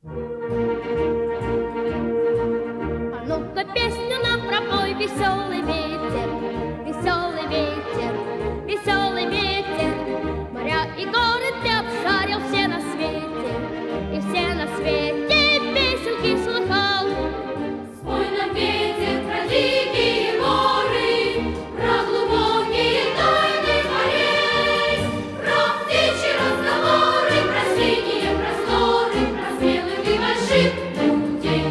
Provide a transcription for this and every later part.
А ну-ка песню нам пропой, веселый ветер, веселый ветер, веселый ветер. Моря и горы ты обшарил все на свете, и все на свете песенки слыхал. Спой нам, ветер, про дикие горы, про глубокие тайны морей, про птичьи разговоры, про синие просторы, про смелых и больших людей.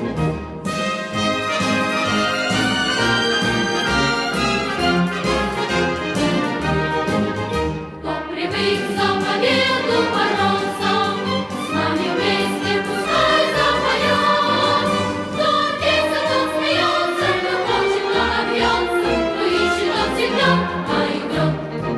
Кто привык за победу бороться, с нами вместе пускай запоет. Кто бьется, тот смеется, кто хочет, кто набьется, кто ищет, тот всегда найдет.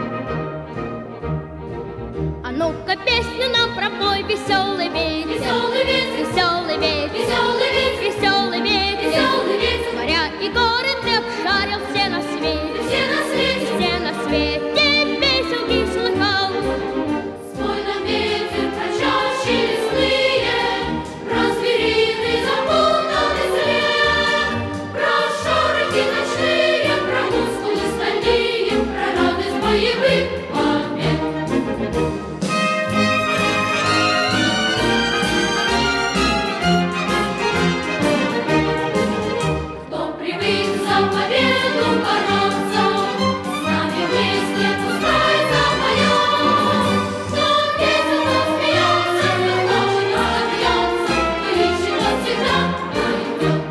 А ну-ка песню нам пропой, веселый ветер, Веселый ветер, веселый ветер, веселый ветер, веселый ветер. веселый ветер, Моря и горы ты обшарил все на свете, все на свете. все на свете песенки слыхал. Спой нам, ветер, про чащи лесные, про звериный запутанный след, про шорохи ночные, про мускулы стальные, про радость боевых побед. Кто привык за победу бороться, с нами вместе пускай запоет. Кто бьется, тот смеется, кто хочет, тот набьется, кто ищет, тот всегда найдет.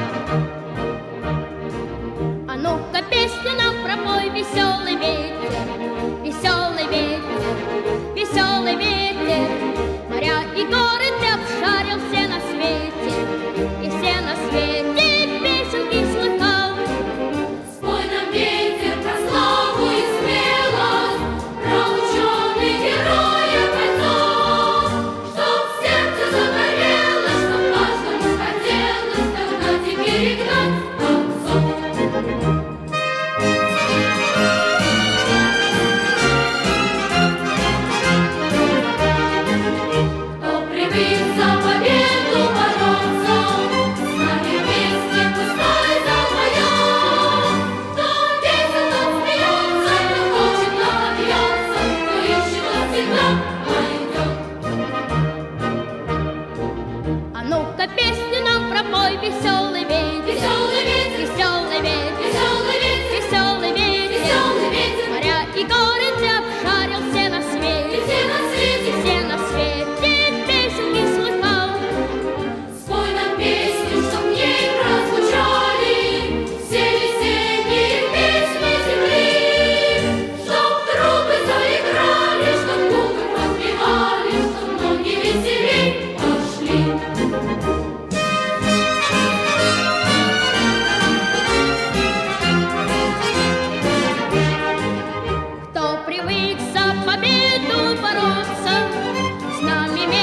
А ну-ка песню нам пропой, веселый ветер, веселый ветер, веселый ветер. Моря и горы ты обшарил все на свете, и все на свете песенки слыхал. Спой нам, ветер, про славу и смелость, про ученых героев бойцов, чтоб сердце загорелось, чтоб каждому хотелось догнать и перегнать концов. Кто привык за победу бороться, с нами вместе пускай запоет. Кто бьется, тот смеется, кто хочет, тот набьется, кто ищет, тот всегда найдет. А ну-ка песню нам пропой, веселый ветер, Веселый ветер, веселый ветер, веселый ветер, веселый ветер. веселый ветер, Моря и горы ты обшарил все на свете, все на свете. все на свете песенки слыхал. Спой нам песню, чтоб в ней прозвучали все весенние песни земли, чтоб трубы заиграли, чтоб губы подпевали, чтоб ноги веселей пошли. Кто привык за победу бороться, с нами